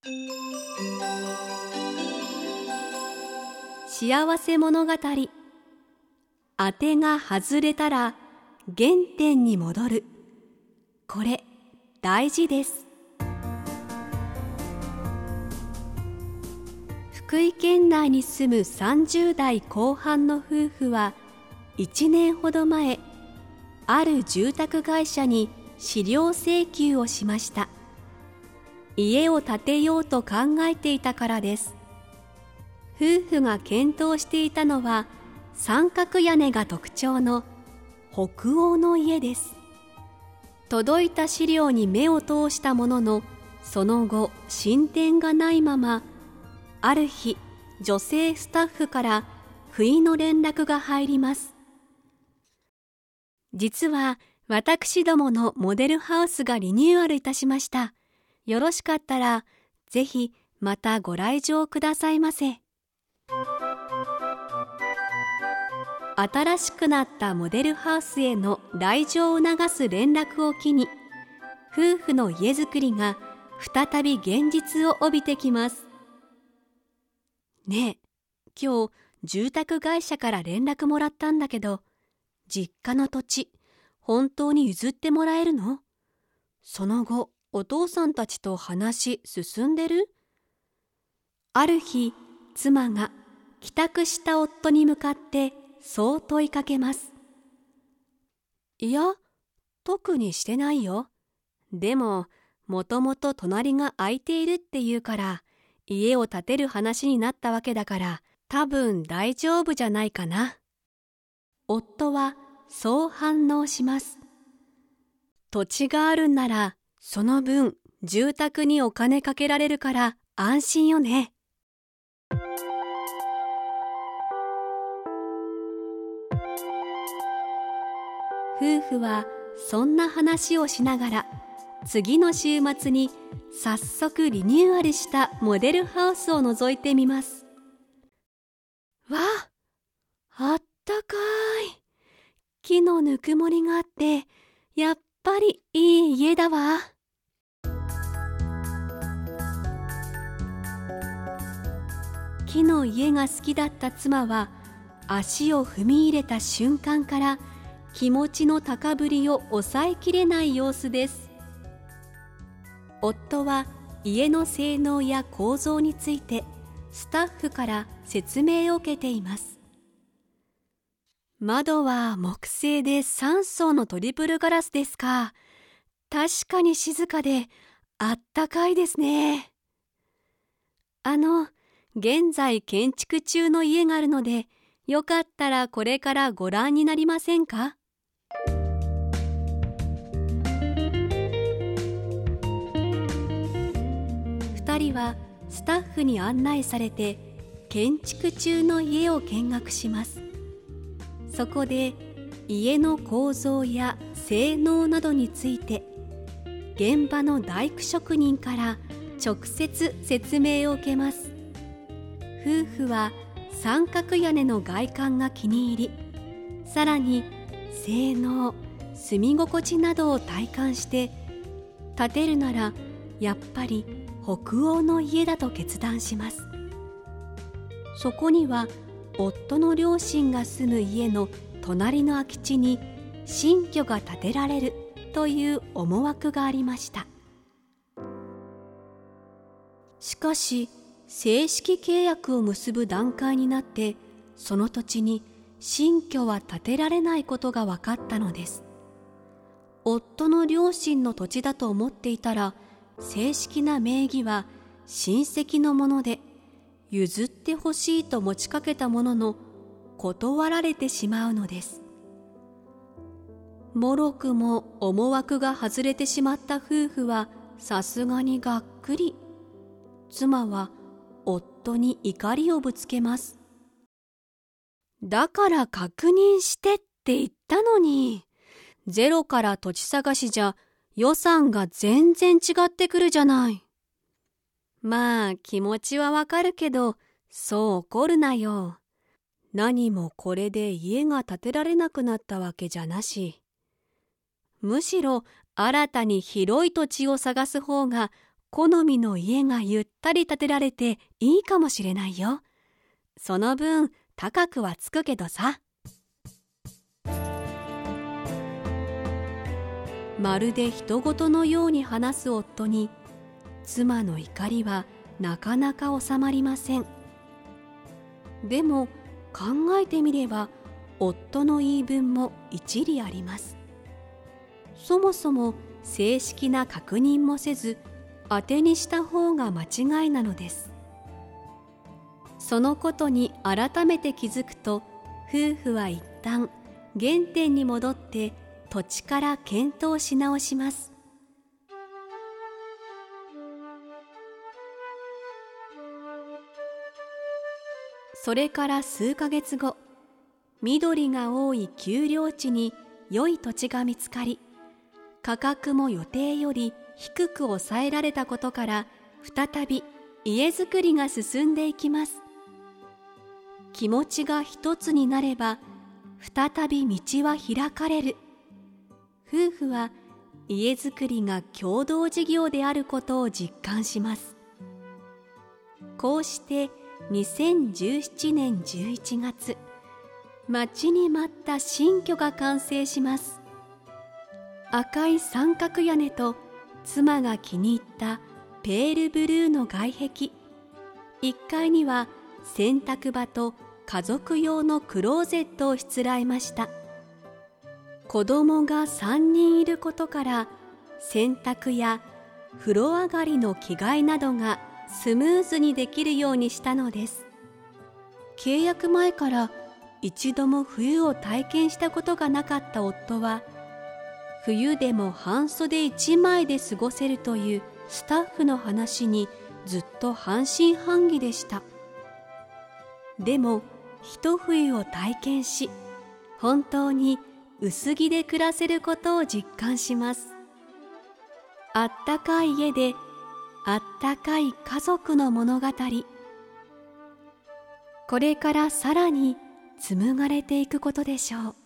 幸せ物語。当てが外れたら原点に戻る。これ大事です。福井県内に住む30代後半の夫婦は1年ほど前、ある住宅会社に資料請求をしました。家を建てようと考えていたからです。夫婦が検討していたのは三角屋根が特徴の北欧の家です。届いた資料に目を通したものの、その後進展がないまま、ある日女性スタッフから不意の連絡が入ります。実は私どものモデルハウスがリニューアルいたしました。よろしかったらぜひまたご来場くださいませ。新しくなったモデルハウスへの来場を促す連絡を機に、夫婦の家づくりが再び現実を帯びてきます。ねえ、今日住宅会社から連絡もらったんだけど、実家の土地、本当に譲ってもらえるの？その後、お父さんたちと話進んでる？ある日、妻が帰宅した夫に向かってそう問いかけます。いや、特にしてないよ。でも、もともと隣が空いているっていうから、家を建てる話になったわけだから、多分大丈夫じゃないかな。夫はそう反応します。土地があるんなら、その分住宅にお金かけられるから安心よね。夫婦はそんな話をしながら、次の週末に早速リニューアルしたモデルハウスを覗いてみます。わあ、あったかい。木のぬくもりがあって、やっぱりいい家だわ。木の家が好きだった妻は、足を踏み入れた瞬間から気持ちの高ぶりを抑えきれない様子です。夫は家の性能や構造についてスタッフから説明を受けています。窓は木製で3層のトリプルガラスですか。確かに静かであったかいですね。現在建築中の家があるので、よかったらこれからご覧になりませんか？2人はスタッフに案内されて建築中の家を見学します。そこで家の構造や性能などについて現場の大工職人から直接説明を受けます。夫婦は三角屋根の外観が気に入り、さらに性能、住み心地などを体感して、建てるならやっぱり北欧の家だと決断します。そこには夫の両親が住む家の隣の空き地に新居が建てられるという思惑がありました。しかし正式契約を結ぶ段階になって、その土地に新居は建てられないことが分かったのです。夫の両親の土地だと思っていたら、正式な名義は親戚のもので、譲ってほしいと持ちかけたものの断られてしまうのです。もろくも思惑が外れてしまった夫婦はさすがにがっくり。妻は夫に怒りをぶつけます。だから確認してって言ったのに、ゼロから土地探しじゃ予算が全然違ってくるじゃない。まあ気持ちはわかるけど、そう怒るなよ。何もこれで家が建てられなくなったわけじゃなし。むしろ新たに広い土地を探す方が好みの家がゆったり建てられていいかもしれないよ。その分高くはつくけどさ。まるで人事のように話す夫に、妻の怒りはなかなか収まりません。でも考えてみれば、夫の言い分も一理あります。そもそも正式な確認もせず、当てにした方が間違いなのです。そのことに改めて気づくと、夫婦は一旦原点に戻って土地から検討し直します。それから数ヶ月後、緑が多い丘陵地に良い土地が見つかり、価格も予定より低く抑えられたことから、再び家づくりが進んでいきます。気持ちが一つになれば、再び道は開かれる。夫婦は家づくりが共同事業であることを実感します。こうして2017年11月、待ちに待った新居が完成します。赤い三角屋根と妻が気に入ったペールブルーの外壁、1階には洗濯場と家族用のクローゼットをしつらえました。子供が3人いることから、洗濯や風呂上がりの着替えなどがスムーズにできるようにしたのです。契約前から一度も冬を体験したことがなかった夫は、冬でも半袖1枚で過ごせるというスタッフの話にずっと半信半疑でした。でも一冬を体験し、本当に薄着で暮らせることを実感します。あったかい家であったかい家族の物語、これからさらに紡がれていくことでしょう。